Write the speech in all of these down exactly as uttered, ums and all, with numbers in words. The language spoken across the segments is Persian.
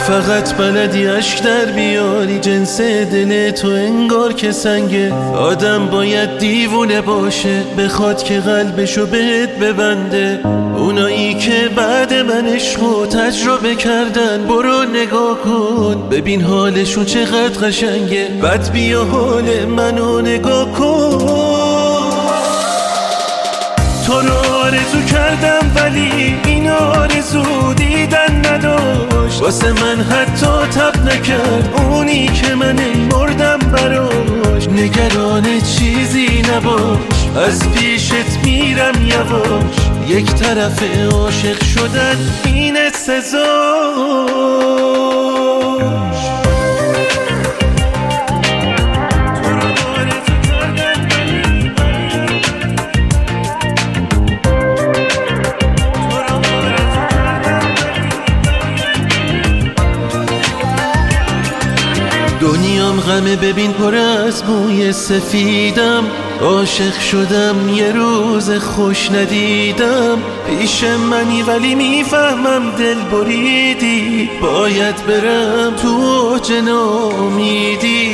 فقط بلدی اشک در بیاری، جنس دل تو انگار که سنگه. آدم باید دیوونه باشه بخواد که قلبشو بهت ببنده. اونایی که بعد من عشقو تجربه کردن برو نگاه کن، ببین حالشون چقدر قشنگه. بعد بیا حال منو نگاه کن. تو رو آرزو کردم ولی این آرزو دیدن نداشت. واسه من حتی تب نکرد اونی که من مردم براش. نگران چیزی نباش از پیشت میرم یواش. یک طرف عاشق شدن اینه سزاش. دنیام غمه ببین پر از موی سفیدم. عاشق شدم یه روز خوش ندیدم. پیش منی ولی میفهمم دل بریدی. باید برم تو اوج ناامیدی.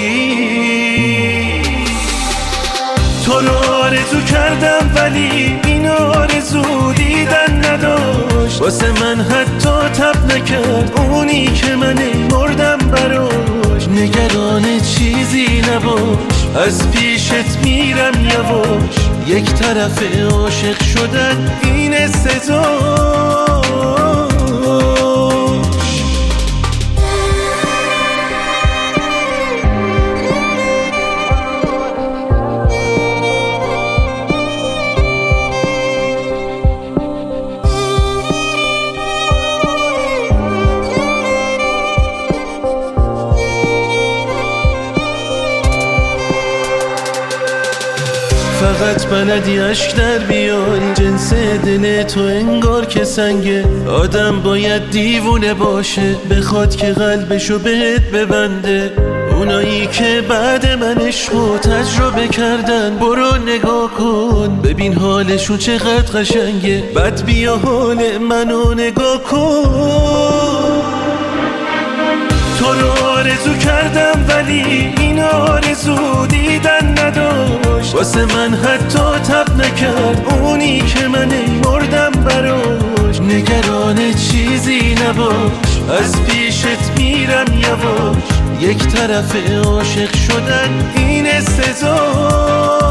تو رو آرزو کردم ولی این آرزو دیدن نداشت. واسه من حتی تب نکرد اونی که من مردم براش. نگران چیزی نباش از پیشت میرم یواش. یک طرف عاشق شدن اینه سزاش. فقط بلدی اشک در بیاری، جنس دل تو انگار که سنگه. آدم باید دیوونه باشه بخواد که قلبشو بهت ببنده. اونایی که بعد من عشقو تجربه کردن برو نگاه کن، ببین حالشون چقدر قشنگه. بعد بیا حال منو نگاه کن. تو رو آرزو کردم ولی این آرزو دیدن نداشت. واسه من حتی تب نکرد اونی که من مردم براش. نگران چیزی نباش از پیشت میرم یواش. یک طرف عاشق شدن اینه سزاش.